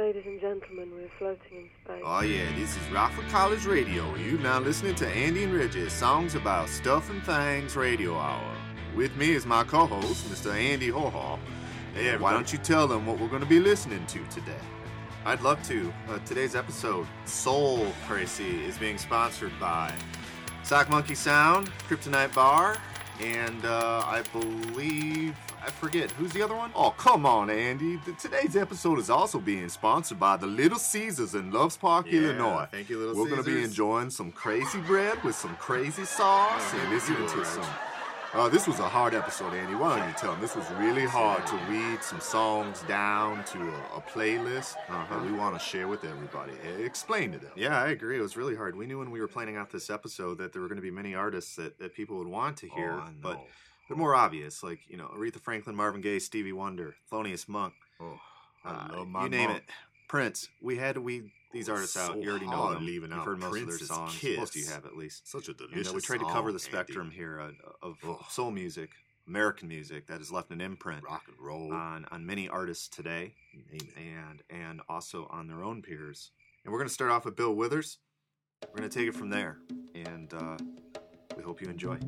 ladies and gentlemen, we're floating in space. Oh yeah, this is Rockford College Radio. You now listening to Andy and Regis, Songs About Stuff and Things Radio Hour. With me is my co-host, Mr. Andy Hohol. Hey, why don't you tell them what we're going to be listening to today? I'd love to. Today's episode, Soul Crazy, is being sponsored by Sock Monkey Sound, Kryptonite Bar, and I believe... I forget. Who's the other one? Oh, come on, Andy. Today's episode is also being sponsored by the Little Caesars in Loves Park, Illinois. Thank you, Little We're Caesars. going to be enjoying some crazy bread with some crazy sauce and listening to some... this was a hard episode, Andy. Why don't you tell them? This was really hard to read some songs down to a playlist that we want to share with everybody. Explain to them. Yeah, I agree. It was really hard. We knew when we were planning out this episode that there were going to be many artists that people would want to hear, but they're more obvious, like, you know, Aretha Franklin, Marvin Gaye, Stevie Wonder, Thelonious Monk. Oh, I love my you name Monk. it. Prince. We had to weed these artists out. You already know them. leaving You've out heard most of their Prince's songs. Kiss. Most of you have, at least. Such a And, delicious we tried to song, cover the Andy. spectrum here of soul music, American music that has left an imprint Rock and roll. on many artists today, and also on their own peers. And we're going to start off with Bill Withers. We're going to take it from there, and we hope you enjoy.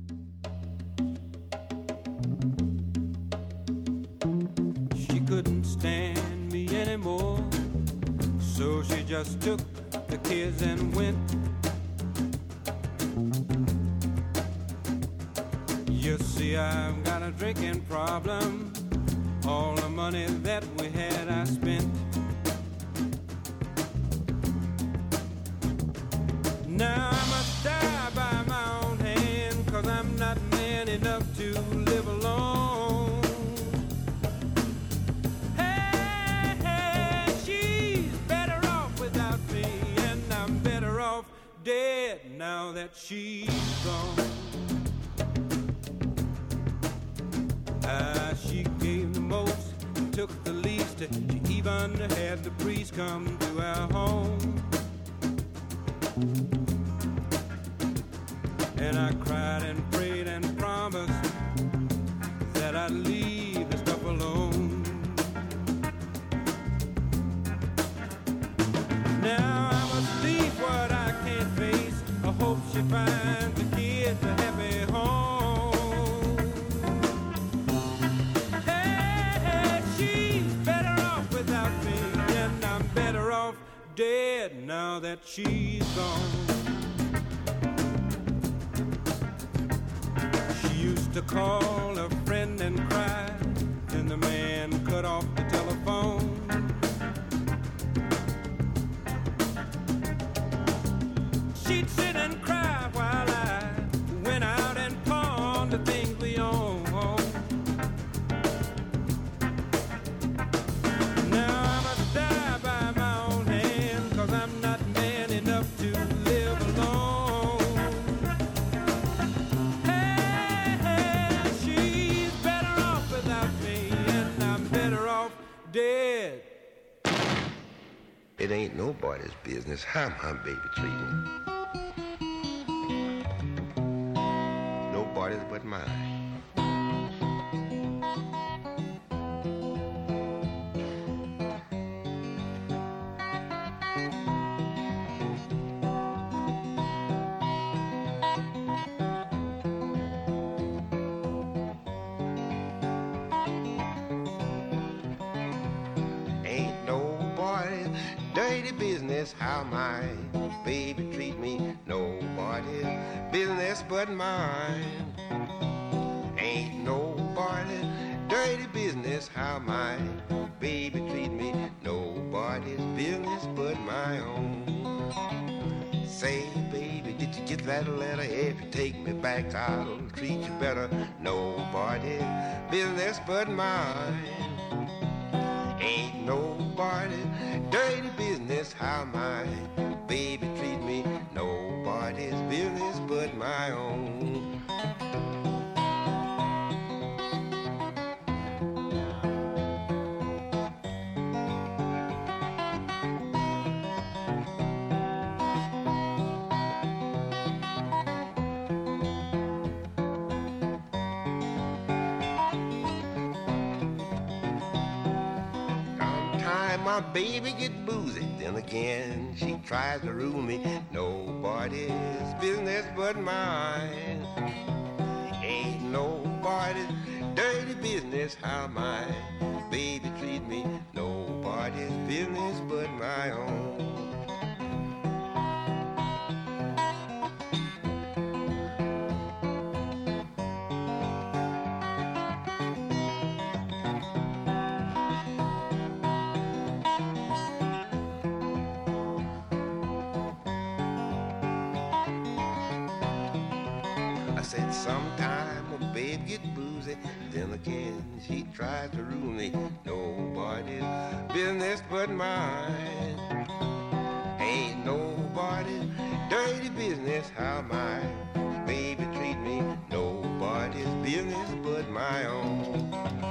She couldn't stand me anymore, so she just took the kids and went. You see, I've got a drinking problem. All the money that we had I spent. Now I must die by my own hand, 'cause I'm not man enough to live alone. Hey, she's better off without me, and I'm better off dead now that she's gone. She gave the most, took the least. She even had the priest come to our home. And I cried and prayed and promised that I'd leave the stuff alone. Now I must leave what I can't face. I hope she finds the kids a happy home. Hey, she's better off without me, and I'm better off dead now that she's gone. She used to call a friend and cry, and the man cut off the telephone. She'd sit and cry while I went out and pawned the things we own. Now I must die by my own hand, 'cause I'm not man enough to live alone. Hey, she's better off without me, and I'm better off dead. It ain't nobody's business how my baby treating. Nobody's but mine. Ain't nobody's dirty business how my baby treat me. Nobody's business but mine. Ain't nobody's dirty business how my baby treat me. Nobody's business but my own. Say, baby, did you get that letter? If you take me back, I'll treat you better. Nobody's business but mine. Ain't nobody dirty business how my baby treat me. Nobody's business but my own. my baby get boozy. Then again, she tries to rule me. Nobody's business but mine. Ain't nobody's dirty business how my baby treat me. Nobody's business but my own. I said sometime a babe get boozy, then again she tries to rule me. Nobody's business but mine. Ain't nobody's dirty business how my baby treat me. Nobody's business but my own.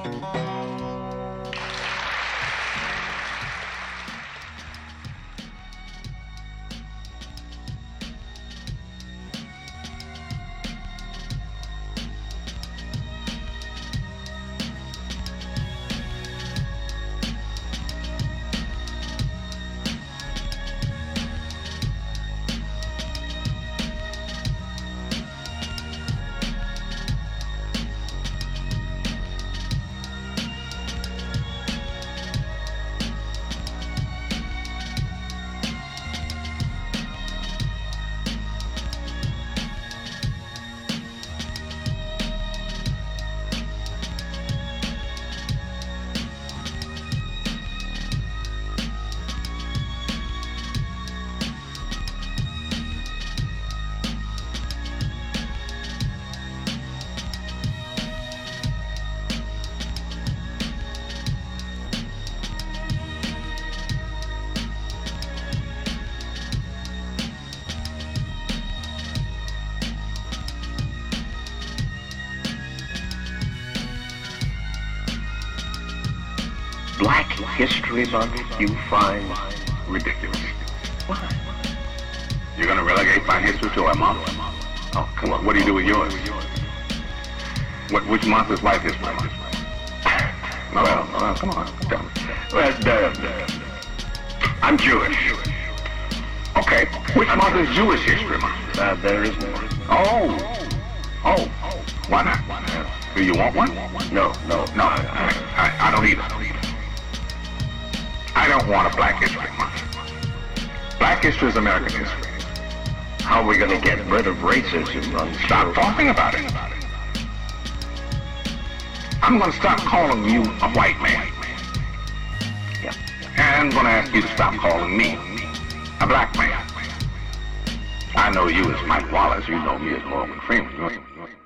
Black History Month you find ridiculous. Why? You're going to relegate my history to a month? Oh, come on. What do you do with yours? Which month is White History Month? Well, come on. Tell me. Well, I'm Jewish. Okay. Which month is Jewish History Month? There is none. Oh. Why not? Do you want one? No. I don't either. I don't want a Black History Month. Black history is American history. How are we going to get rid of racism? Stop talking about it. I'm going to stop calling you a white man. Yeah. And I'm going to ask you to stop calling me a black man. I know you as Mike Wallace. You know me as Morgan Freeman.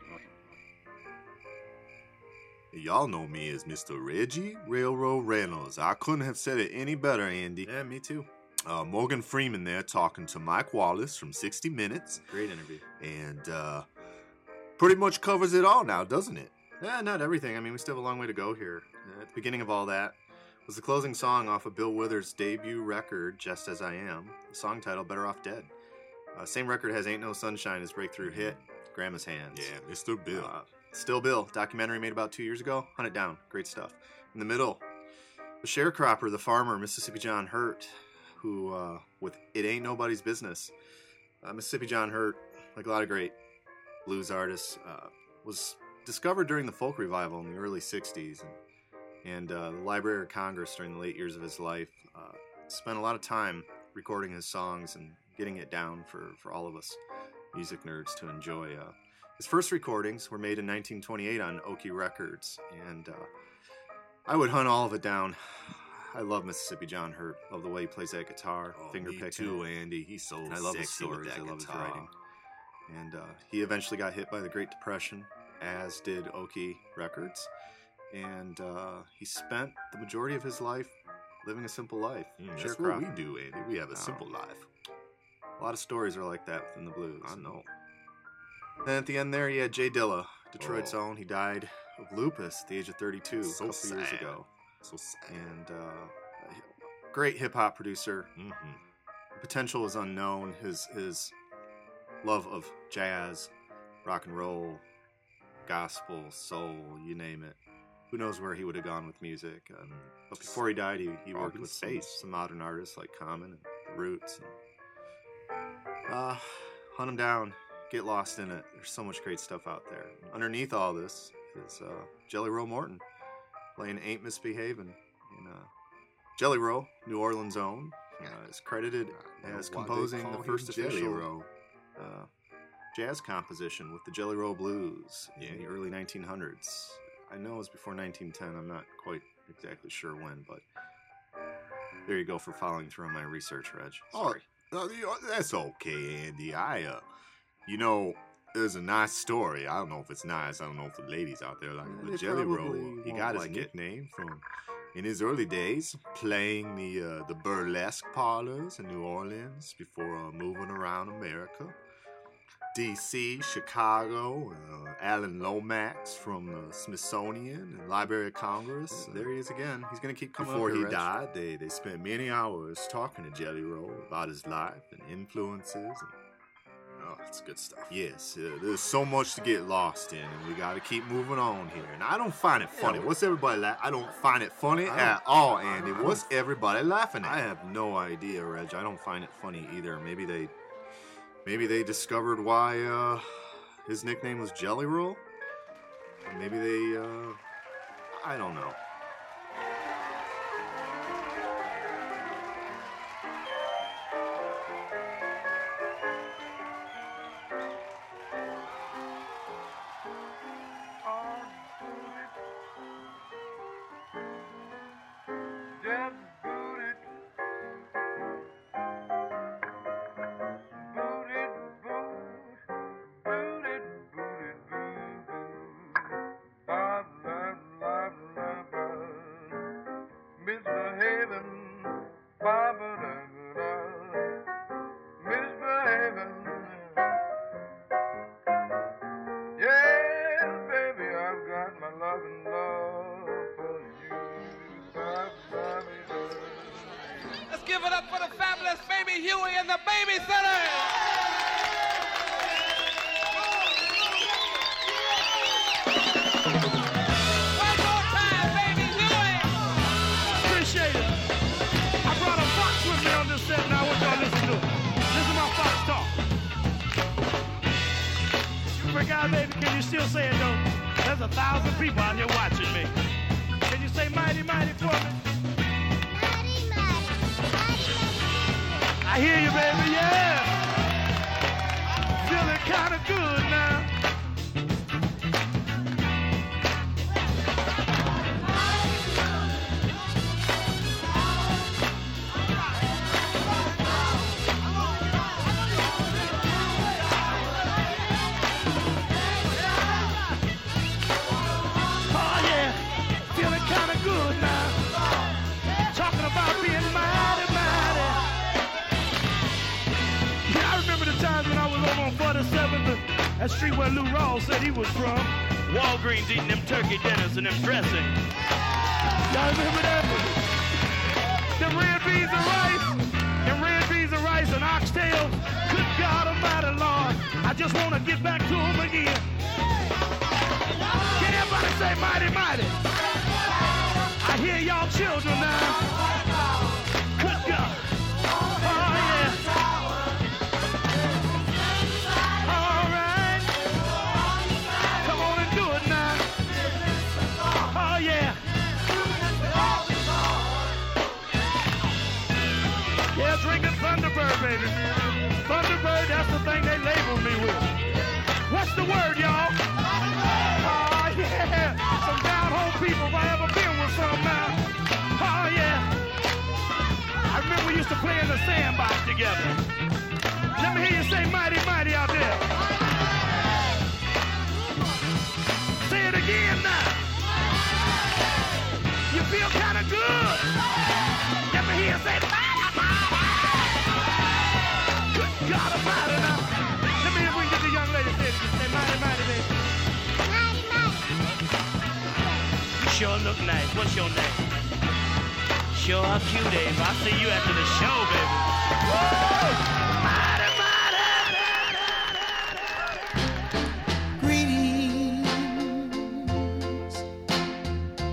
Y'all know me as Mr. Reggie Railroad Reynolds. I couldn't have said it any better, Andy. Yeah, me too. Morgan Freeman there talking to Mike Wallace from 60 Minutes. Great interview. And pretty much covers it all now, doesn't it? Yeah, not everything. I mean, we still have a long way to go here. At the beginning of all that was the closing song off of Bill Withers' debut record, Just As I Am. The song title, Better Off Dead. Same record has Ain't No Sunshine, his breakthrough hit, Grandma's Hands. Yeah, Mr. Bill. Still Bill, documentary made about 2 years ago. Hunt it down. Great stuff. In the middle, the sharecropper, the farmer, Mississippi John Hurt, who, with It Ain't Nobody's Business. Mississippi John Hurt, like a lot of great blues artists, was discovered during the folk revival in the early 60s. And the Library of Congress during the late years of his life spent a lot of time recording his songs and getting it down for all of us music nerds to enjoy. His first recordings were made in 1928 on Oki Records, and I would hunt all of it down. I love Mississippi John Hurt. Love the way he plays that guitar, finger picking. too, Andy. He's so I love his sexy stories. with that I love his guitar. writing. And he eventually got hit by the Great Depression, as did Oki Records. And he spent the majority of his life living a simple life. That's what we do, Andy. We have a simple life. A lot of stories are like that within the blues. I know. Then at the end there, you had Jay Dilla, Detroit's own. He died of lupus at the age of 32 a couple years ago. So sad. And great hip-hop producer. Mm-hmm. Potential is unknown. His love of jazz, rock and roll, gospel, soul, you name it. who knows where he would have gone with music. But before he died, he worked with some modern artists like Common and The Roots. And, hunt him down, get lost in it. There's so much great stuff out there. Underneath all this is Jelly Roll Morton playing Ain't Misbehavin'. And Jelly Roll, New Orleans' own, is credited as composing the first official jazz composition with the Jelly Roll Blues in the early 1900s. I know it was before 1910. I'm not quite exactly sure when, but there you go for following through on my research, Reg. Sorry. That's okay, Andy. There's a nice story. I don't know if it's nice. I don't know if the ladies out there like the Jelly Roll. He got his nickname from, in his early days, playing the burlesque parlors in New Orleans before moving around America. D.C., Chicago, Alan Lomax from the Smithsonian and Library of Congress. There he is again. He's going to keep coming Before up here, he died, they spent many hours talking to Jelly Roll about his life and influences. Oh, that's good stuff. Yes, there's so much to get lost in, and we got to keep moving on here. And I don't find it funny. What's everybody laughing? I don't find it funny at all, Andy. What's everybody laughing at? I have no idea, Reg. I don't find it funny either. Maybe they discovered why his nickname was Jelly Roll. Maybe they, I don't know. That street where Lou Rawls said he was from. Walgreens eating them turkey dinners and them dressing. Y'all remember that? Them red beans and rice. Them red beans and rice and oxtails. Good God Almighty, Lord. I just want to get back to them again. Can everybody say mighty, mighty? I hear y'all children now. Good God. Oh, yeah. Drinking Thunderbird, baby. Thunderbird, that's the thing they labeled me with. What's the word, y'all? Oh, yeah. Some down-home people if I ever been with some now. Oh, yeah. I remember we used to play in the sandbox together. Let me hear you say mighty, mighty out there. Say it again now. You feel kind of good. Let me hear you say mighty. God Almighty now. Let me hear if we can get the young lady say mighty, mighty, baby. Mighty, mighty. You sure look nice. What's your name? Sure are cute, Dave. I'll see you after the show, baby. Woo! Mighty, mighty. Greetings.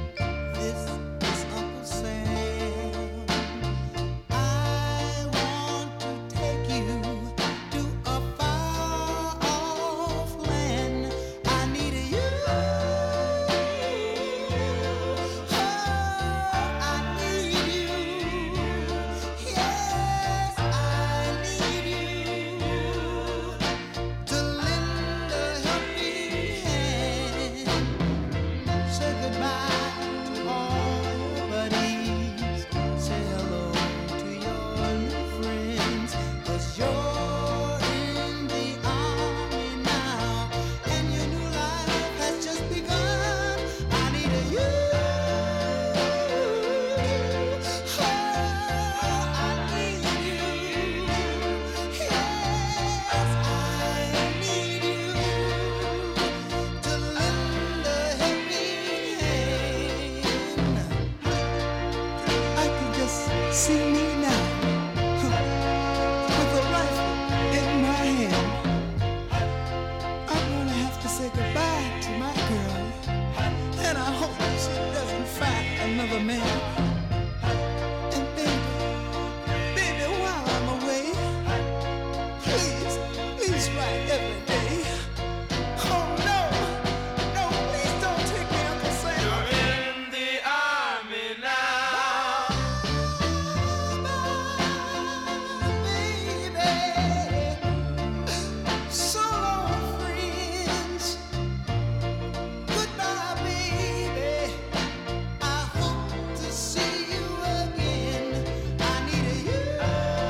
see me now, with a rifle in my hand. I'm gonna have to say goodbye to my girl, and I hope she doesn't find another man. And baby, while I'm away, please write every day. Oh no, please don't take me, Uncle Sam. You're in the army now. Baby, so long, friends. Goodbye, baby. I hope to see you again. I need you. I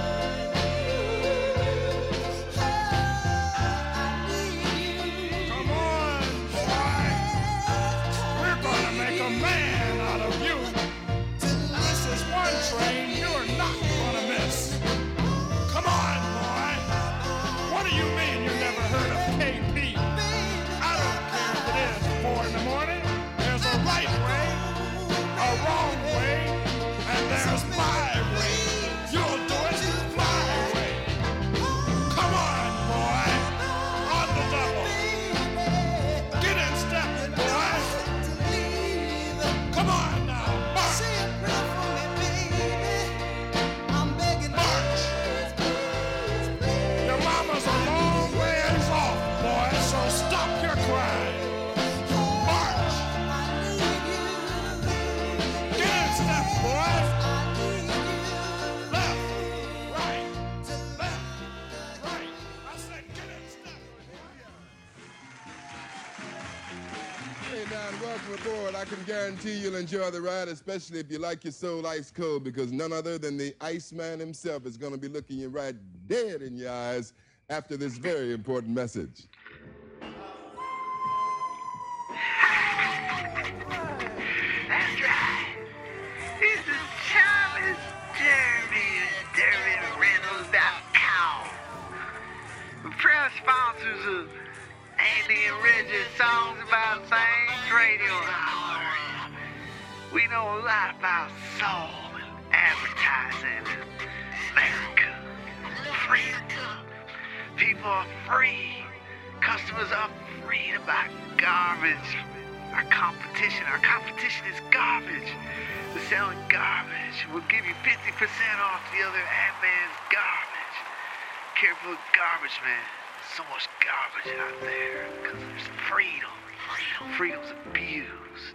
need you. Come on, boy. We're gonna make a man out of you. This is one train you're not gonna miss. Come on, boy. What do you mean you never heard of KP? I don't care if it is 4 in the morning. There's a right way, a wrong way, and there's my way. You'll do it my way. Come on, boy. On the double. Get in step, boy. Come on now, march. March. Your mama's a long ways off, boy, so stop your crying. March. Get in step, boy. Left, right, left, right. I said get in step. Hey, now, welcome aboard. I can guarantee you'll enjoy the ride, especially if you like your soul ice cold, because none other than the Iceman himself is going to be looking you right dead in your eyes after this very important message. That's right. This is Thomas Derby at DerbyReynolds.com. We're proud sponsors of Andy and Reggie Songs About Things Radio Hour. We know a lot about soul and advertising in America. Freedom. People are free. Customers are free to buy garbage. Our competition is garbage. We're selling garbage. We'll give you 50% off the other ad-man's garbage. Careful of garbage, man. So much garbage out there because there's freedom. Freedom's abused.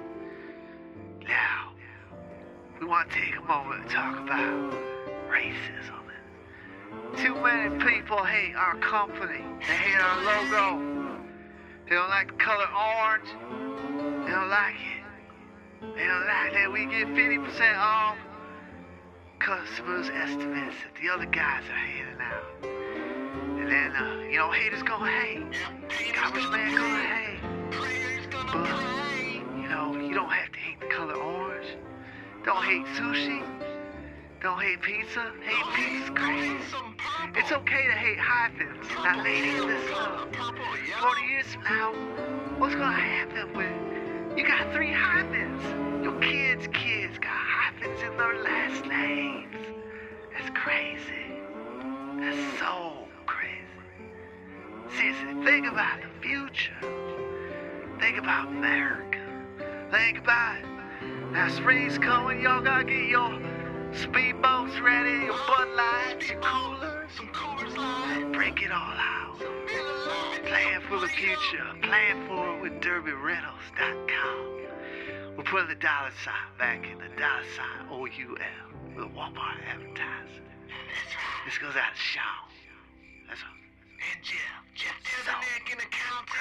Now, we want to take a moment to talk about racism. Too many people hate our company. They hate our logo. They don't like the color orange. They don't like it. They don't like that we get 50% off. Customers' estimates that the other guys are handing out. And then, haters gonna hate. Garbage man gonna hate. But, you don't have to hate the color orange. Don't hate sushi. Don't hate pizza. Hate pizza's great. It's okay to hate hyphens. Now, ladies, listen. 40 years from now, what's gonna happen when you got 3 hyphens? Your kids' got hyphens in their last names. That's crazy. That's so crazy. Seriously, think about the future. Think about America. Think about it. Now spring's coming, y'all gotta get your speedboats ready, your Bud Lights, your coolers, and break it all out. Plan for the future. Plan for it with DerbyReynolds.com. We're putting the dollar sign back in the dollar sign OUL with a Walmart advertising. This goes out to Sean. That's what. And Jeff the neck in the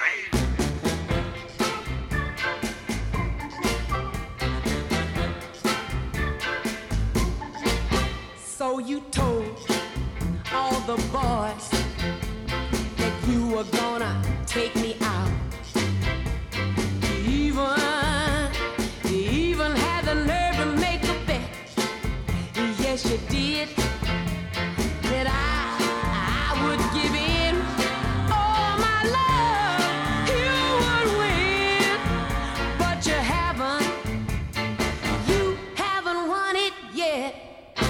So you told all the boys that you were gonna take me out. You even had the nerve to make a bet. Yes, you did. That I would give in all my love. You would win, but you haven't won it yet.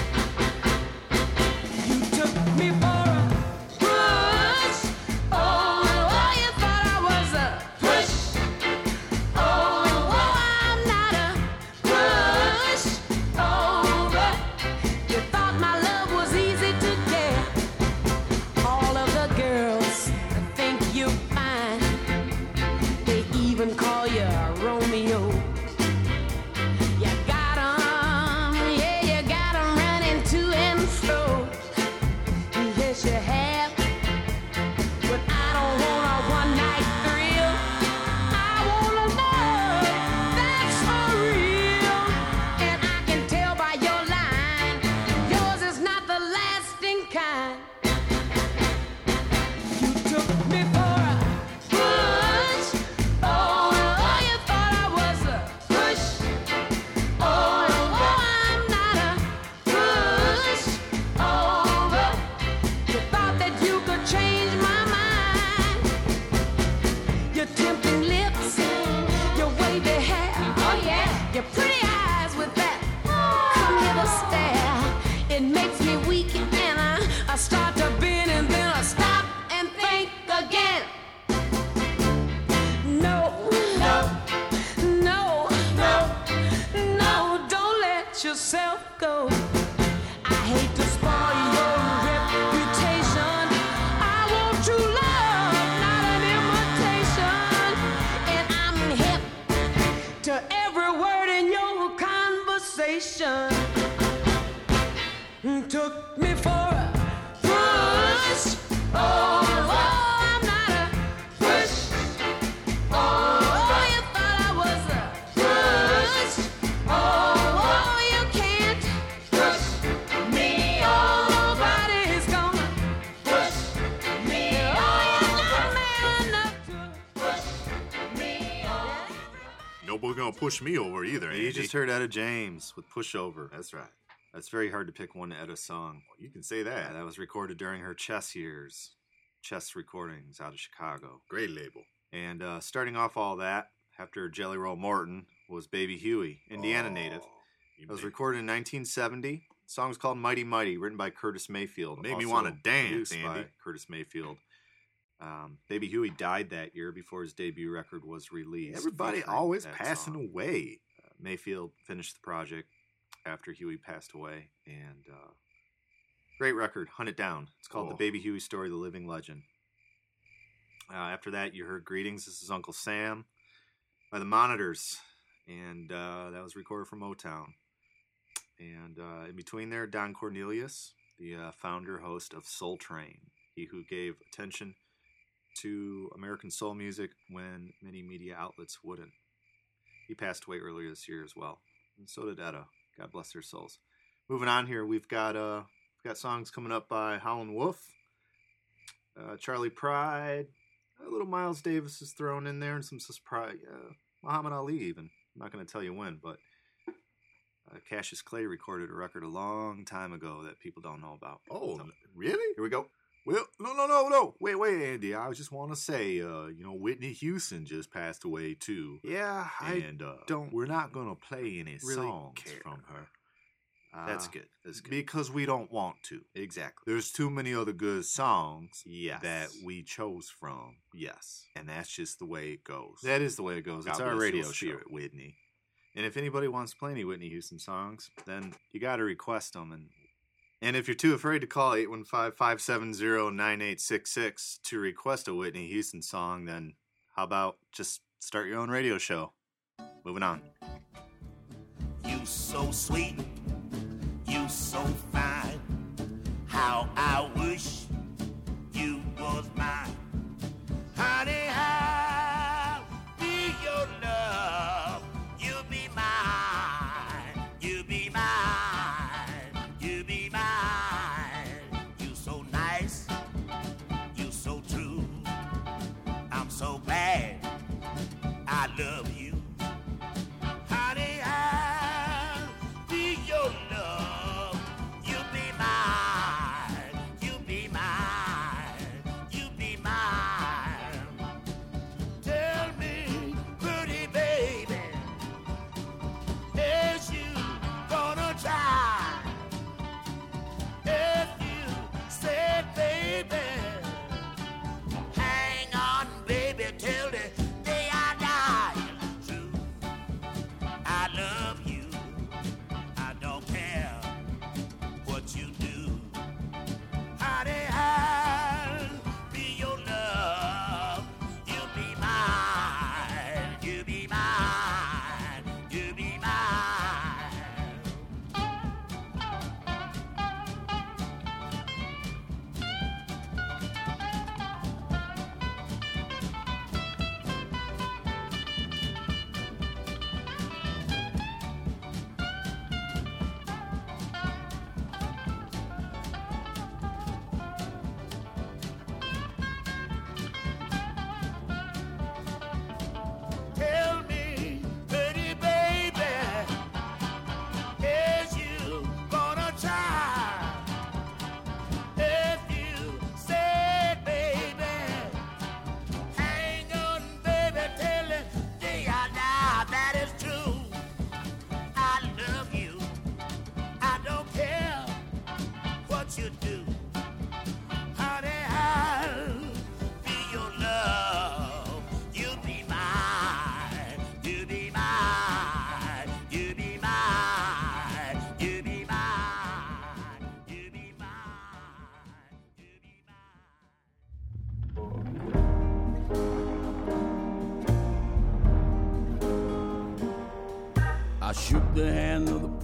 let yourself go. I hate to spoil your reputation. I want true love, not an imitation. And I'm hip to every word in your conversation. Took me for a push. Oh, I'm not a push. Oh, you thought I was a push. Oh, you can't push me. Oh, nobody's gonna push me. Oh, you're not man enough to push me. Nobody's gonna push me over either. You just heard Etta James with Pushover. That's right. That's very hard to pick one Etta song. You can say that. Yeah, that was recorded during her Chess years. Chess Recordings out of Chicago. Great label. And starting off all that, after Jelly Roll Morton, was Baby Huey, Indiana native. It was recorded in 1970. The song was called Mighty Mighty, written by Curtis Mayfield. Made me also want to dance, produced Andy. by Curtis Mayfield. Baby Huey died that year before his debut record was released. Everybody featuring always that passing song. away. Mayfield finished the project after Huey passed away, and great record, Hunt It Down. It's called Oh. The Baby Huey Story, The Living Legend. After that, you heard Greetings, This Is Uncle Sam by the Monitors, and that was recorded from Motown. And in between there, Don Cornelius, the founder, host of Soul Train, he who gave attention to American soul music when many media outlets wouldn't. He passed away earlier this year as well, and so did Etta. God bless their souls. Moving on here, we've got songs coming up by Howlin' Wolf, Charlie Pride, a little Miles Davis is thrown in there, and some surprise, Muhammad Ali even. I'm not going to tell you when, but Cassius Clay recorded a record a long time ago that people don't know about. Oh, So, really? here we go. Well, no. Wait, Andy. I just want to say, Whitney Houston just passed away too. Yeah, And we're not gonna play any really songs care. from her. That's good. That's good. Because we don't want to. Exactly. There's too many other good songs Yes. that we chose from, Yes. and that's just the way it goes. That is the way it goes. God It's our bless radio your show. spirit, Whitney. And if anybody wants to play any Whitney Houston songs, then you got to request them. And if you're too afraid to call 815-570-9866 to request a Whitney Houston song, then how about just start your own radio show? Moving on. You so sweet, you so fine. How I wish you was mine. Honey, I'll be your love. You'll be mine. You'll be mine. You'll be mine. You so nice. You so true. I'm so glad I love you. Honey, I'll be your love. You'll be mine.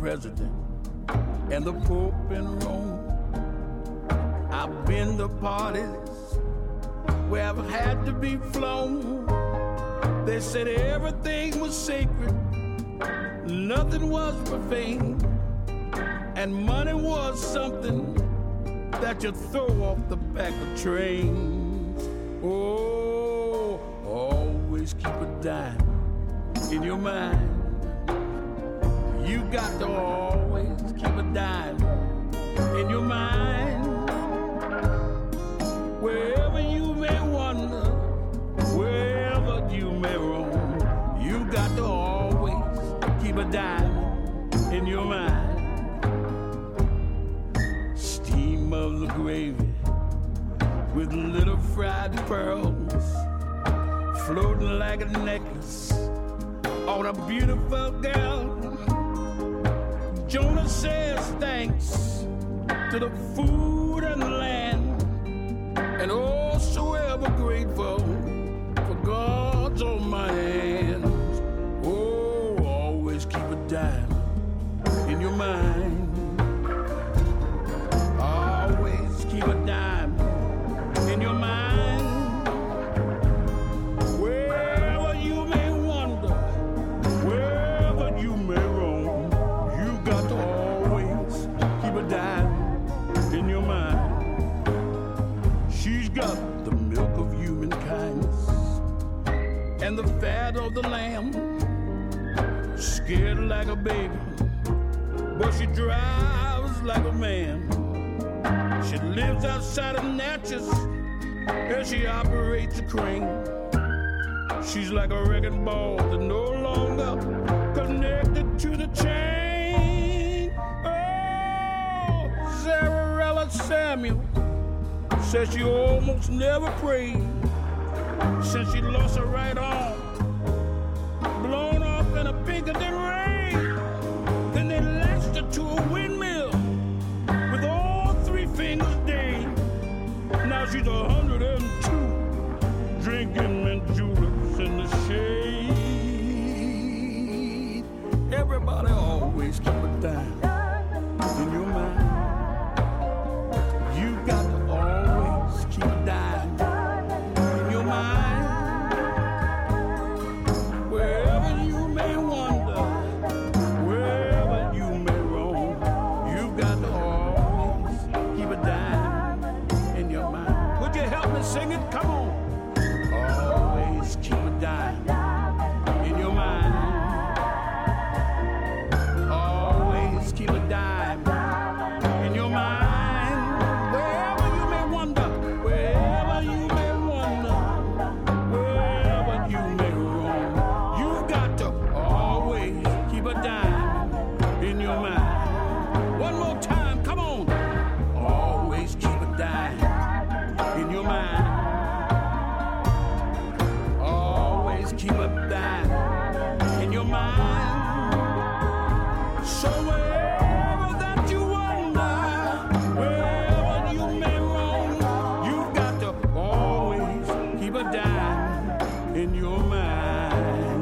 president and the Pope in Rome. I've been to parties where I've had to be flown. They said everything was sacred, nothing was profane, and money was something that you throw off the back of trains. Oh, always keep a dime in your mind. You got to always keep a dime in your mind. Wherever you may wander, wherever you may roam, you got to always keep a dime in your mind. Steam of the gravy with little fried pearls floating like a necklace on a beautiful girl. Jonah says thanks to the food and the land, and oh, so ever grateful for God's almighty hands. Oh, always keep a dime in your mind. Always keep a dime in your mind. Wherever you may wander, wherever you may roam, you got to always keep a dime in your mind. She's got the milk of human kindness and the fat of the lamb. Scared like a baby, but she drives like a man. She lives outside of Natchez and she operates a crane. She's like a wrecking ball that no longer connected to the chain. Oh, Zarella Samuel says she almost never prayed since she lost her right arm, blown off in a Pinkerton rain. Then they lashed her to a windmill with all 3 fingers dinged. Now she's 102, drinking mint juleps in the shade. Everybody always keep a dime in your mind. You got to always keep a dime in your mind. Wherever you may wander, wherever you may roam, you got to always keep a dime in your mind. Would you help me sing it? Come on. Always keep a dime in your mind. Always keep a dime in your mind. Wherever you may wander, wherever you may wander, wherever you may roam, you've got to always keep a dime in your mind. One more time, come on. Always keep a dime in your mind. Always keep a dime in your mind. So wherever that you wander, wherever you may roam, you've got to always keep a dime in your mind.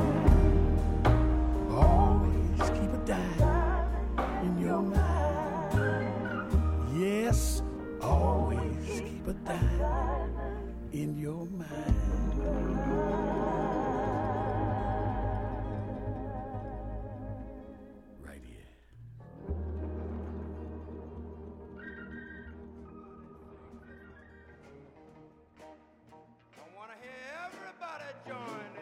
Always keep a dime in your mind. Yes, always keep a dime in your mind. Right here. I want to hear everybody join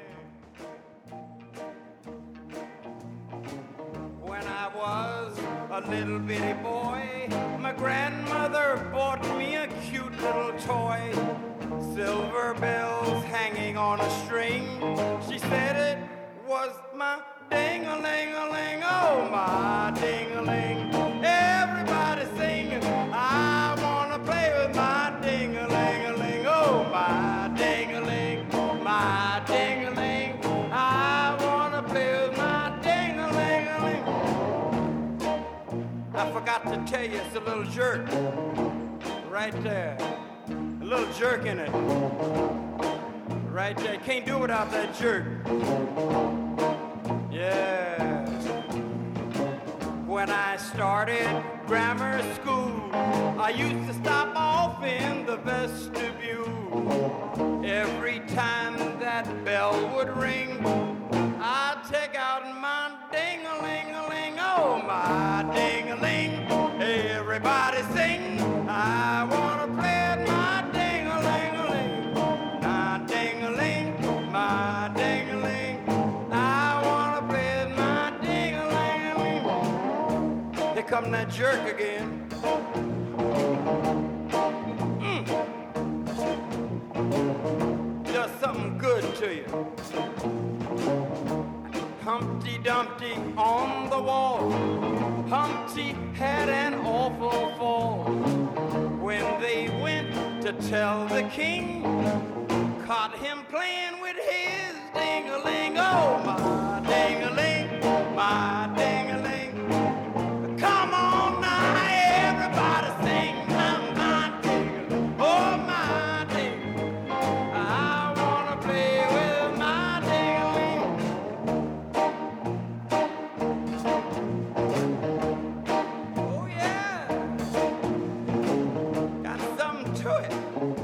in. When I was a little bitty boy, my grandmother bought me a cute little toy. Silver bells hanging on a string. She said it was my ding-a-ling-a-ling, oh my ding-a-ling. Everybody sing, I wanna play with my ding-a-ling-a-ling, oh my ding-a-ling, my ding-a-ling. I wanna play with my ding-a-ling-a-ling. I forgot to tell you, it's a little jerk right there. A little jerk in it. Right there. Can't do without that jerk. Yeah. when I started grammar school. I used to stop off in the vestibule. Every time that bell would ring, I'd take out my ding-a-ling-a-ling, oh my ding-a-ling. Everybody sing, I wanna play my ding-a-ling-a-ling, my ding-a-ling, my ding-a-ling. I wanna play my ding-a-ling-a-ling. Here come that jerk again. Does something good to you. Humpty Dumpty on the wall. Humpty had an awful fall. When they went to tell the king, caught him playing with his ding-a-ling. Oh, my ding-a-ling, my ding-a-ling. Come on now, everybody sing my ding-a-ling. Oh, my ding-a-ling. I wanna play with my ding-a-ling. Oh, yeah. Got something to it.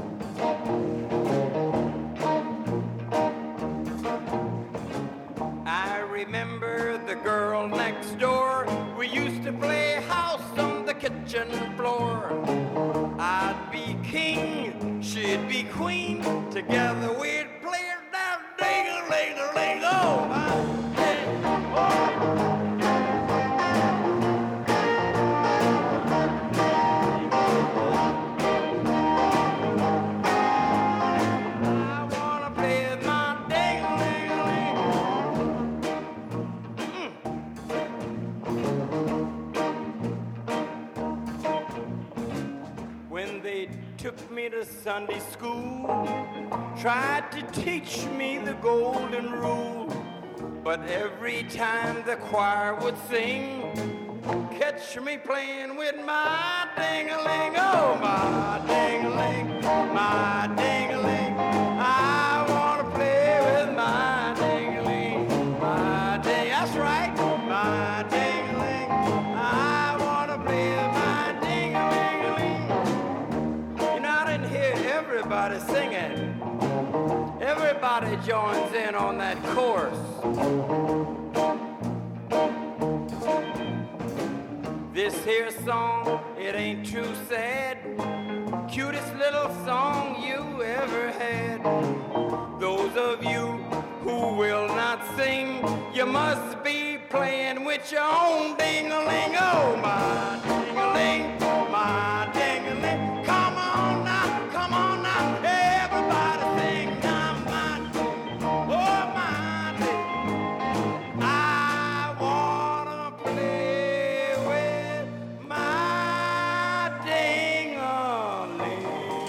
I remember the girl next door. We used to play house on the kitchen floor. I'd be king, she'd be queen. Together we'd play it down, ding-a-ling-a-ling. Oh, my ding. I wanna play my ding-a-ling-a-ling. When they took me to Sunday school, tried to teach me the golden rule, but every time the choir would sing, catch me playing with my ding-a-ling. Oh, my ding-a-ling, my ding-a-ling. I wanna play with my ding-a-ling, my ding. That's right, my ding-a-ling. I wanna play with my ding-a-ling-a-ling. You know, I didn't hear everybody singing. Everybody joins in on that chorus. This here song, it ain't too sad. Cutest little song you ever had. Those of you who will not sing, you must be playing with your own ding-a-ling. Oh, my ding-a-ling, my ding-a-ling. Come on now, everybody sing now, my ding. Oh, my ding. I wanna play with my ding-a-ling.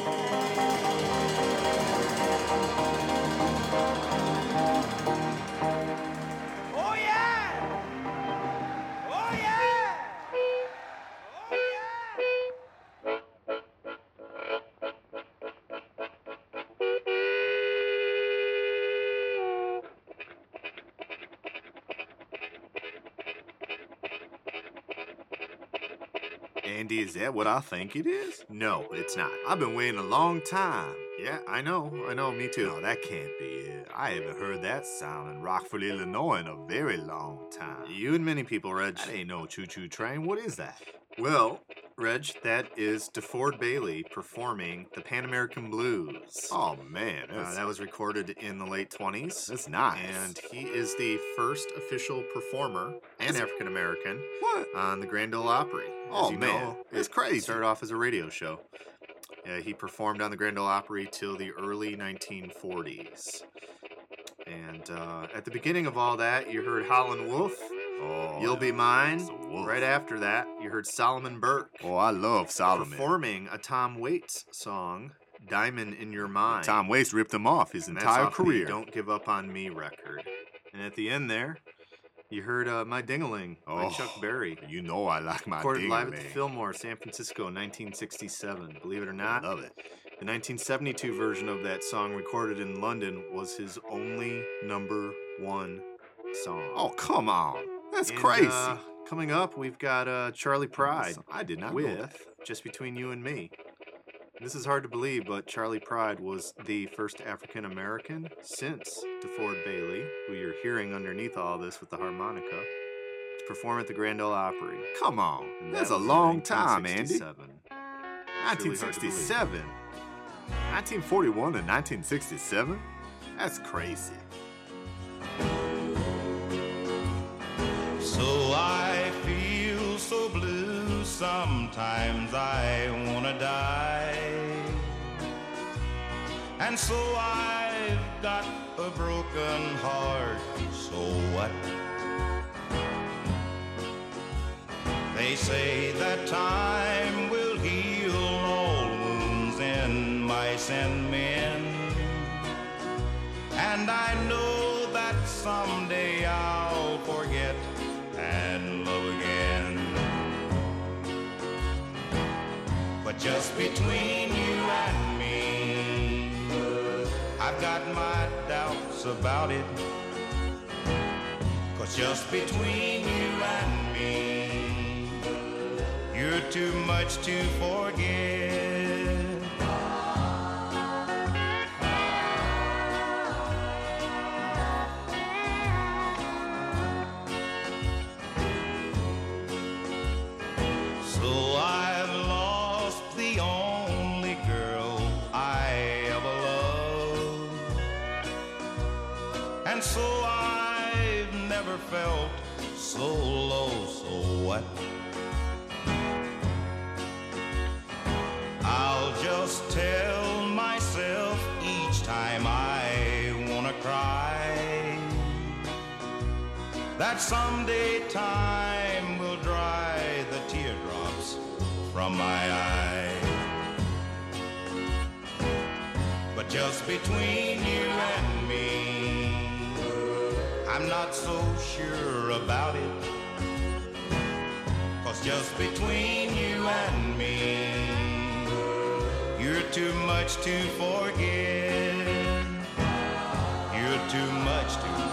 Oh, yeah. Oh, yeah. Oh, Andy, is that what I think it is? No, it's not. I've been waiting a long time. Yeah, I know, me too. No, that can't be it. I haven't heard that sound in Rockford, Illinois in a very long time. You and many people, Reg. That ain't no choo-choo train. What is that? Well, Reg, that is DeFord Bailey performing the Pan American Blues. Oh, man. That was recorded in the late 20s. That's nice. And he is the first official performer and African American on the Grand Ole Opry. Oh, man. It's crazy. It started off as a radio show. He performed on the Grand Ole Opry till the early 1940s. And at the beginning of all that, you heard Howlin' Wolf. Oh, You'll Be Mine. Right after that, you heard Solomon Burke. Oh, I love Solomon. Performing a Tom Waits song, Diamond in Your Mind. Tom Waits ripped him off his entire career. Don't Give Up on Me record. And at the end there, you heard My Ding-a-Ling by Chuck Berry. You know I like my Recorded Ding-a-ling. Live at the Fillmore, San Francisco, 1967. Believe it or not. Love it. The 1972 version of that song recorded in London was his only #1 song. Oh, come on. That's crazy. Coming up, we've got Charlie Pride. I did not know with that. Just Between You and Me. This is hard to believe, but Charlie Pride was the first African American since DeFord Bailey, who you're hearing underneath all this with the harmonica, to perform at the Grand Ole Opry. Come on, And that's that a was in long time, Andy. 1967. 1967. 1941 to 1967? That's crazy. So I feel so blue, sometimes I wanna die. And so I've got a broken heart, so what? They say that time will heal all wounds in mice and men. And I know that someday I'll forget and love again. But just between you and me, I've got my doubts about it. 'Cause just between you and me, you're too much to forget. So I've lost the only girl I ever loved, and so I've never felt so low, so what? I'll just tell myself each time I wanna cry that someday time will dry the teardrops from my eye. But just between you and me, I'm not so sure about it. 'Cause just between you and me, you're too much to forget. You're too much to forget.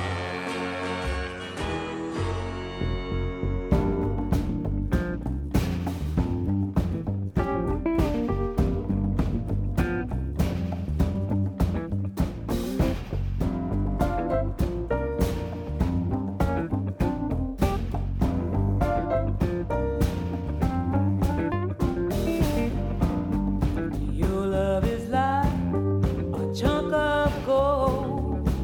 Your love is like a chunk of gold.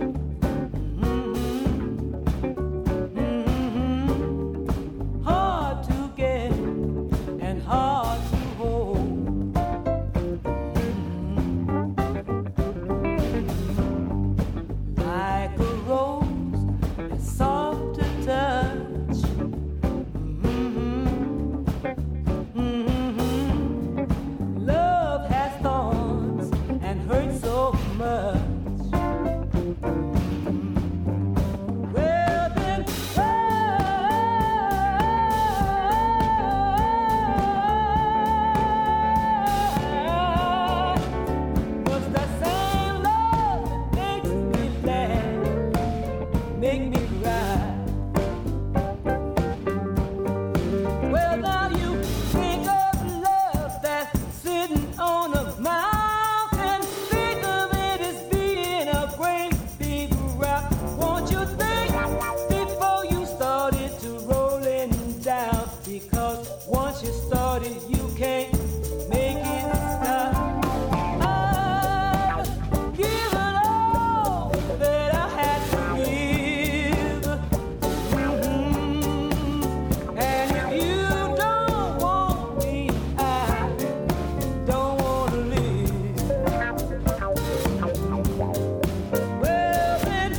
Hard to get and hard to hold. Like a rose that's soft to touch. Love has thorns and hurts so much. Well then, was that same love that makes me laugh, make me cry. Well now you think of love that's sitting on a mountain. Think of it as being a great big rock. Won't you think before you started to rolling down? Because once you started, you can't make it stop. I've given all that I had to give. And if you don't want me, I don't want to live. Well then,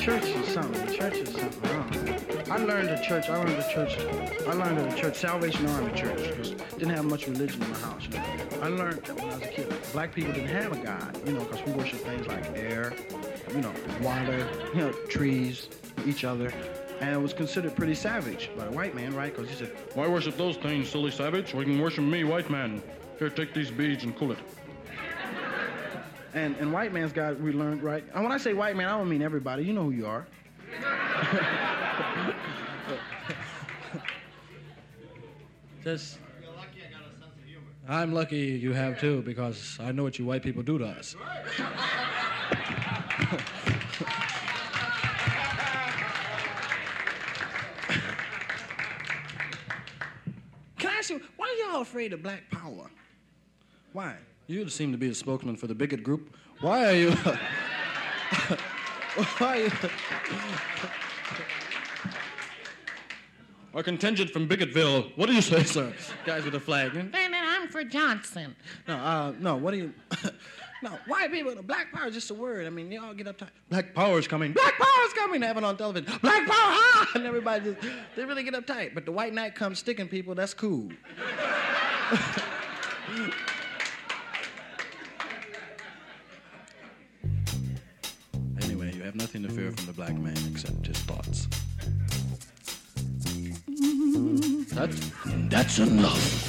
church is something. The church is something. I learned at a church, Salvation Army Church, because didn't have much religion in my house. You know? I learned that when I was a kid, black people didn't have a God, you know, because we worship things like air, you know, water, you know, trees, each other. And it was considered pretty savage by the white man, right? Because he said, "Why worship those things, silly savage? We can worship me, white man. Here, take these beads and cool it." And white man's God, we learned, right? And when I say white man, I don't mean everybody. You know who you are. Just, I'm lucky you have too, because I know what you white people do to us. Can I ask you, why are y'all afraid of black power? Why? You seem to be a spokesman for the bigot group. Why are you... Why are you... Our contingent from Bigotville. What do you say, sir? Guys with a flag. Then I'm for Johnson. No, what do you... No, white people, black power is just a word. I mean, they all get uptight. Black power's coming. Black power's coming. They have it on television. Black power, ah! And everybody just, they really get uptight. But the white knight comes sticking people, that's cool. Anyway, you have nothing to fear from the black man except his thoughts. That's enough.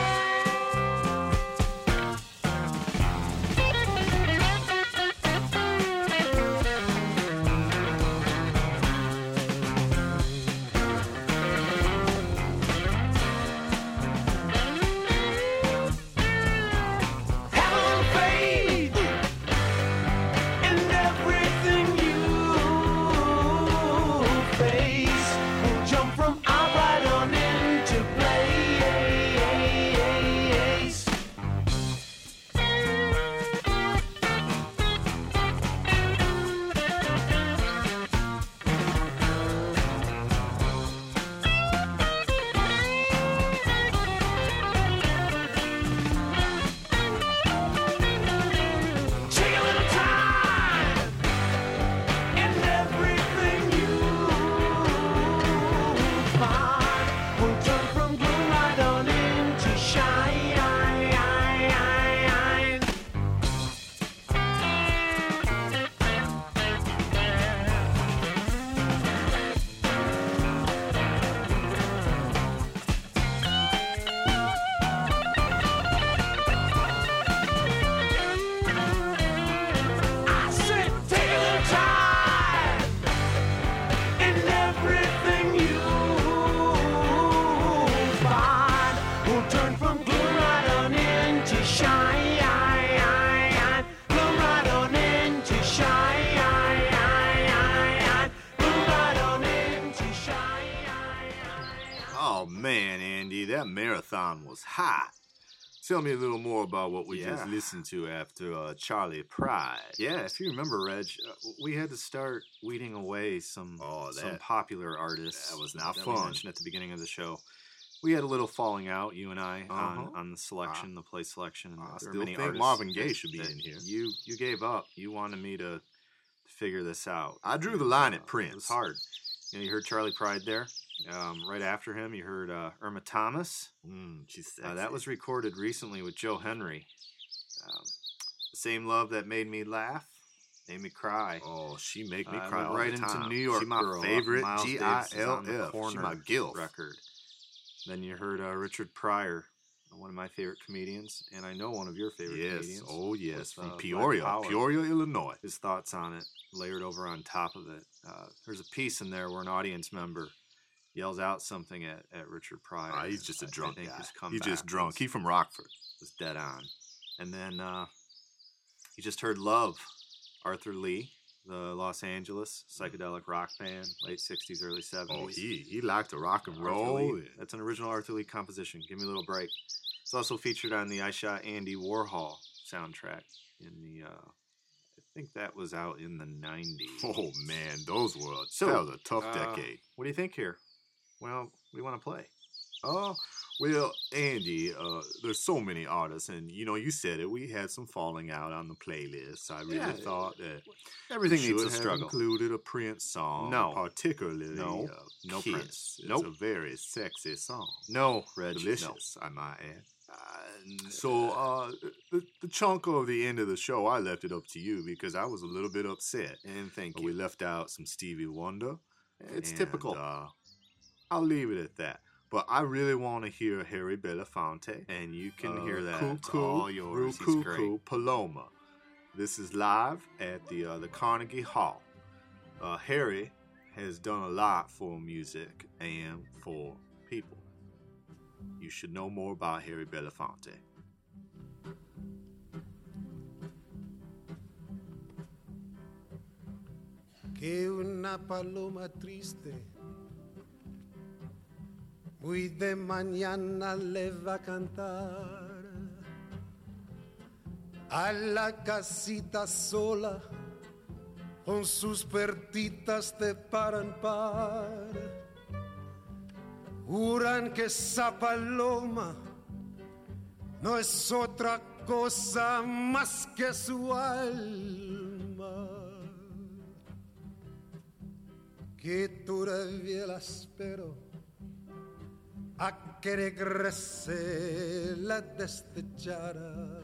That marathon was hot. Tell me a little more about what we just listened to after Charlie Pride. Yeah, if you remember, Reg, we had to start weeding away some popular artists. That was not fun. We mentioned at the beginning of the show. We had a little falling out, you and I, on the selection, the play selection. I still think Marvin Gaye should be in here. You gave up. You wanted me to figure this out. I drew the line at Prince. It was hard. You heard Charlie Pride there. Right after him, you heard Irma Thomas. She's sexy. That was recorded recently with Joe Henry. The Same Love That Made Me Laugh, made me cry. Oh, she make me cry all right the time. Into New York. She my girl, favorite. GILF. She my gilf record. Then you heard Richard Pryor, one of my favorite comedians, and I know one of your favorite comedians. Oh, yes. From Peoria, Illinois. His thoughts on it, layered over on top of it. There's a piece in there where an audience member yells out something at Richard Pryor. He's just a drunk guy. He's just drunk. He's from Rockford. Was dead on. And then you just heard Love, Arthur Lee, the Los Angeles psychedelic rock band, late 60s, early 70s. Oh, he liked to rock and roll. That's an original Arthur Lee composition. Give me a little break. It's also featured on the I Shot Andy Warhol soundtrack in the... I think that was out in the 90s. Oh, man, that was a tough decade. What do you think here? Well, we want to play. Well, Andy, there's so many artists, and you said it. We had some falling out on the playlist. I really thought that everything we needs should a have struggle. Included a Prince song, No. particularly No. No Kiss. Prince. It's Nope. a very sexy song. No, Reg. Delicious, I might add. So, the chunk of the end of the show, I left it up to you because I was a little bit upset. And thank you. We left out some Stevie Wonder. It's and, typical. I'll leave it at that. But I really want to hear Harry Belafonte. And you can hear that. It's Cuckoo, all yours. He's Cuckoo, great. Paloma. This is live at the Carnegie Hall. Harry has done a lot for music and for people. You should know more about Harry Belafonte. Que una paloma triste muy de mañana le va a cantar a la casita sola con sus pertitas de par en par. Juran que esa paloma no es otra cosa más que su alma, que todavía la espero a que regrese la destechara.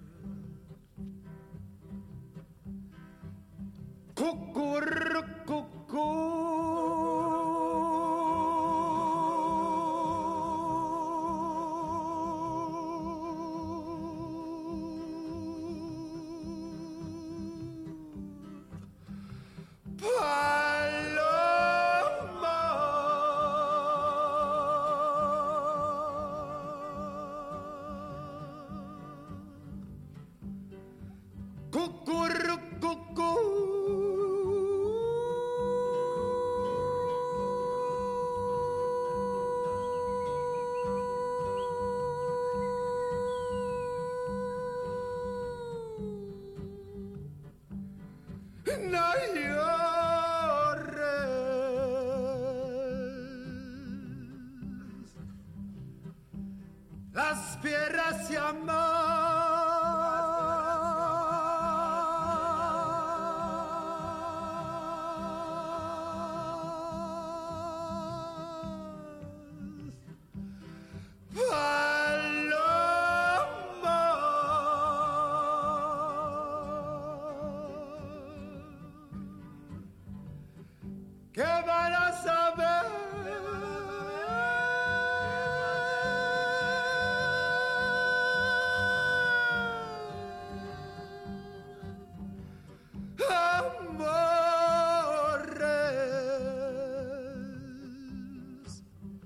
No llores, las piedras se ¿qué van a saber? Amores,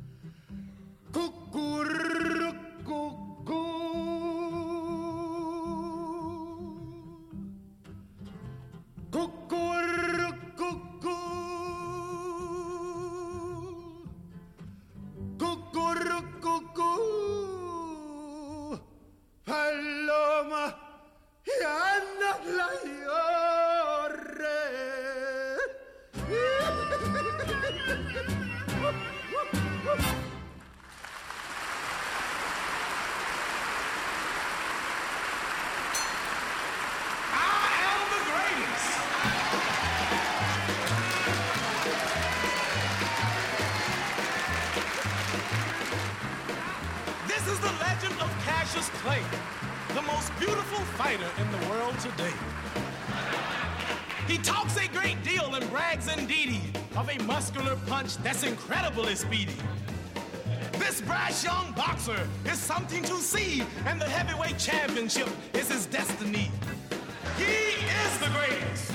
cucurrucucú, cucurrucucú. Cucurrucucú, paloma, ya no la llores. This is the legend of Cassius Clay, the most beautiful fighter in the world today. He talks a great deal and brags indeedy of a muscular punch that's incredibly speedy. This brash young boxer is something to see, and the heavyweight championship is his destiny. He is the greatest.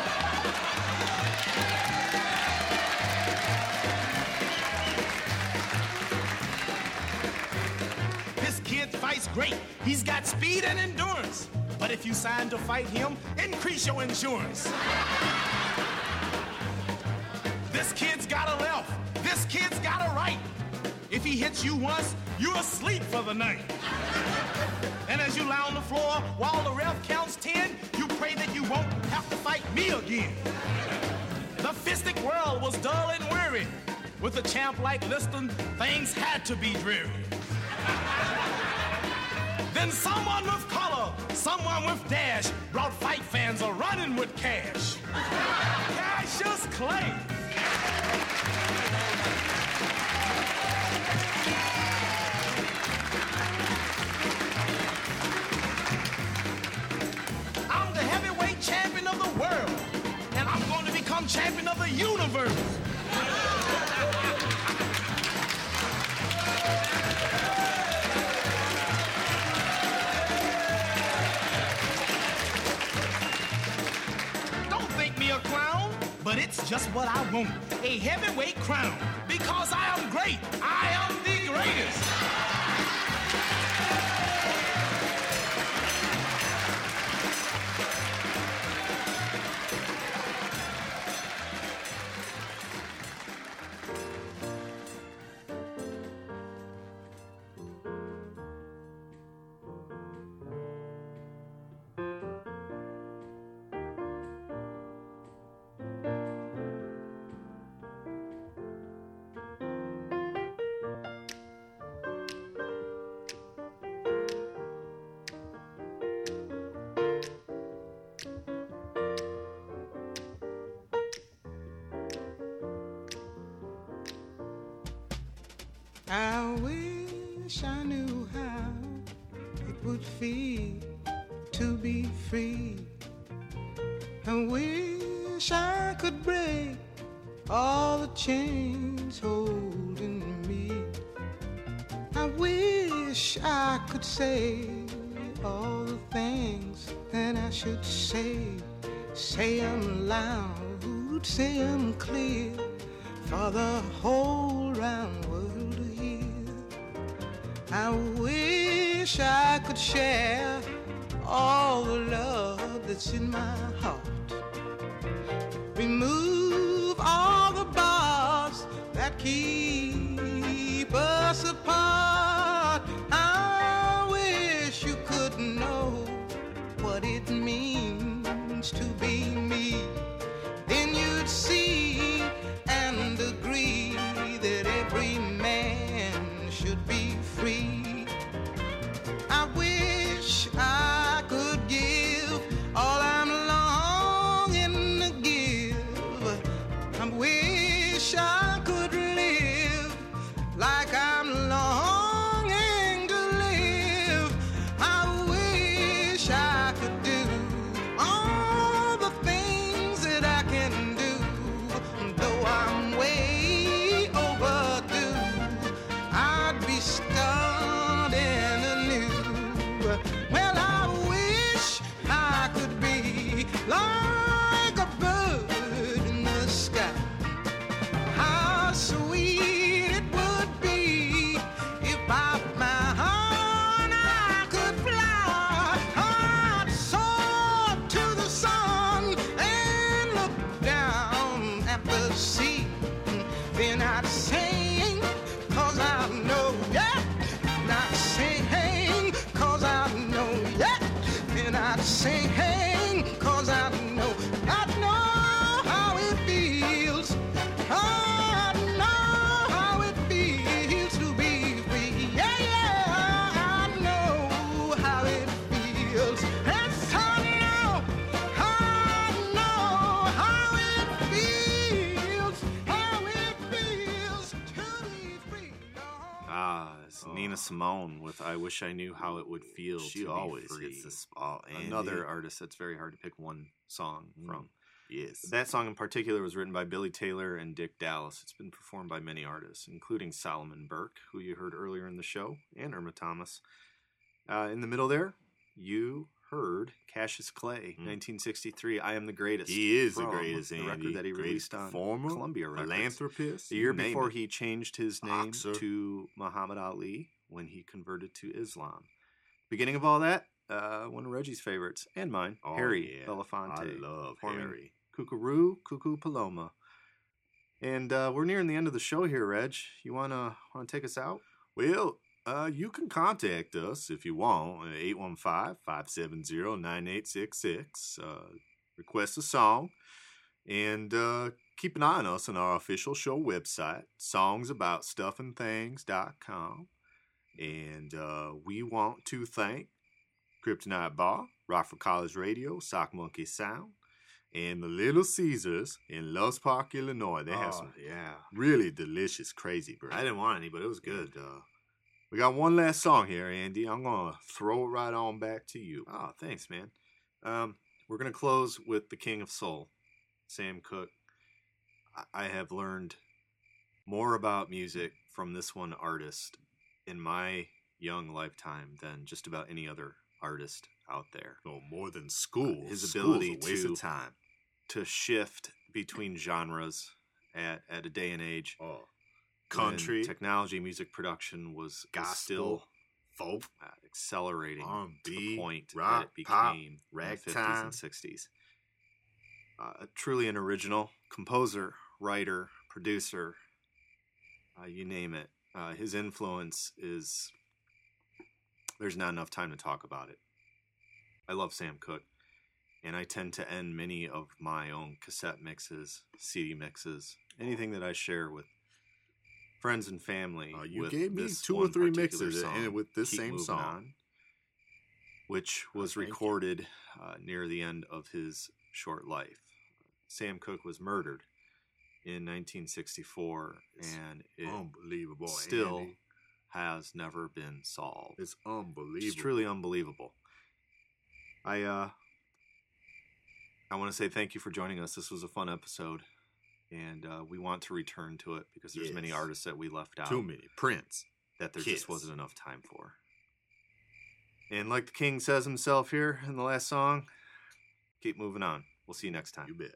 Fights great. He's got speed and endurance. But if you sign to fight him, increase your insurance. This kid's got a left. This kid's got a right. If he hits you once, you're asleep for the night. And as you lie on the floor while the ref counts 10, you pray that you won't have to fight me again. The fistic world was dull and weary. With a champ like Liston, things had to be dreary. Then someone with color, someone with dash, brought fight fans a running with cash. Cassius Clay. I'm the heavyweight champion of the world, and I'm going to become champion of the universe. Don't think me a clown, but it's just what I want. A heavyweight crown, because I am great. I am the greatest. I wish I knew how it would feel to be free. I wish I could break all the chains holding me. I wish I could say all the things that I should say. Say them loud, say them clear, for the whole round world to hear. I wish I could share all the love that's in my heart. Remove all the bars that keep us apart. I wish you could know what it means to be me. Then you'd see and agree that every man should be free. I wish I could give all I'm longing to give. I wish I could live like I'm longing to live. I wish I could do all the things that I can do, though I'm way overdue. I'd be starting anew. Well, I wish I could be like a bird in the sky. How sweet it would be if by my heart I could fly. I'd soar to the sun and look down at the sea. Then I'd sing, 'cause I know, yeah. And I'd sing, 'cause I know, yeah. And I'd sing, 'cause I know how it feels. I know how it feels to be free. Yeah, yeah, I know how it feels. Yes, I know how it feels to be free. Ah, it's Nina Simone with "I Wish I Knew How It Would Feel." She to be always free. hits the spot. Another artist that's very hard to pick one song from. Yes. That song in particular was written by Billy Taylor and Dick Dallas. It's been performed by many artists, including Solomon Burke, who you heard earlier in the show, and Irma Thomas. In the middle there, you heard Cassius Clay, 1963, "I Am the Greatest." He is the from greatest, the Andy. record that he Great released on performer, Columbia Records. philanthropist, The year you name before it. he changed his name Boxer. to Muhammad Ali when he converted to Islam. Beginning of all that, one of Reggie's favorites, and mine, Oh, Harry yeah. Belafonte. I love performing Harry. Cuckoo, Cuckoo Paloma. And we're nearing the end of the show here, Reg. You wanna take us out? Well, you can contact us if you want, 815-570-9866. Request a song, and keep an eye on us on our official show website, songsaboutstuffandthings.com. And we want to thank Kryptonite Bar, Rockford College Radio, Sock Monkey Sound, and the Little Caesars in Loves Park, Illinois. They have some really delicious crazy bread. I didn't want any, but it was good. And, we got one last song here, Andy. I'm going to throw it right on back to you. Oh, thanks, man. We're going to close with the King of Soul, Sam Cooke. I have learned more about music from this one artist in my young lifetime than just about any other artist out there. No, more than school. His ability School's a waste of time to shift between genres at a day and age. Country, technology, music production was gospel, still folk, accelerating R&B, to the point rock, that it became pop, in the 50s ragtime. and 60s. Truly an original composer, writer, producer, you name it. His influence is, there's not enough time to talk about it. I love Sam Cooke, and I tend to end many of my own cassette mixes, CD mixes, anything that I share with friends and family. You with gave me this 2 or one 3 particular mixes song, and with this Keep same Moving song. On, which was recorded near the end of his short life. Sam Cooke was murdered in 1964, and it unbelievable. Still Andy. has never been solved. It's unbelievable. It's truly unbelievable. I want to say thank you for joining us. This was a fun episode, and we want to return to it because there's many artists that we left out. Too many. Prince. That there Kiss. just wasn't enough time for. And like the king says himself here in the last song, keep moving on. We'll see you next time. You bet.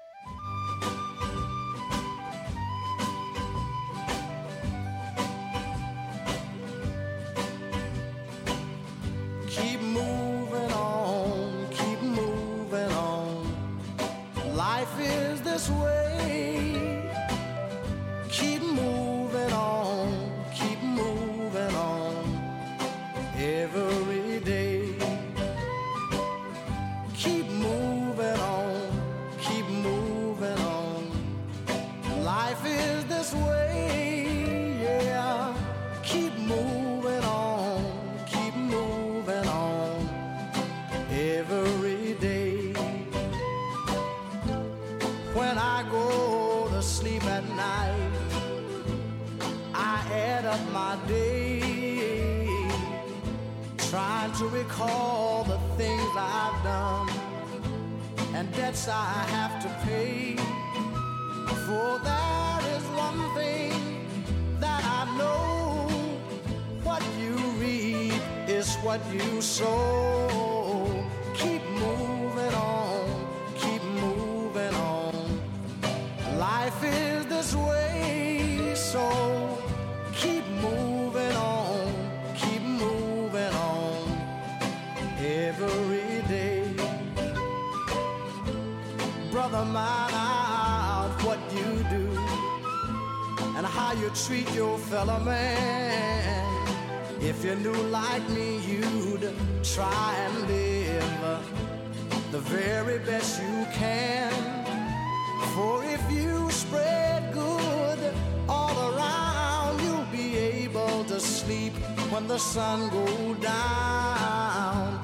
Keep moving on, keep moving on. Life is this way. Keep moving on, keep moving on. Every day. Keep moving on, keep moving on. Life is this way, yeah. Keep moving on, keep moving on. Every day. When I go to sleep at night, I add up my day, trying to recall the things I've done and debts I have to pay. For there is one thing that I know, what you reap is what you sow. Keep moving on, keep moving on. Life is this way, so keep moving on, keep moving on. Every day. Brother, mind out what you do and how you treat your fellow man. If you knew like me, you'd try and live the very best you can. For if you spread good all around, you'll be able to sleep when the sun goes down.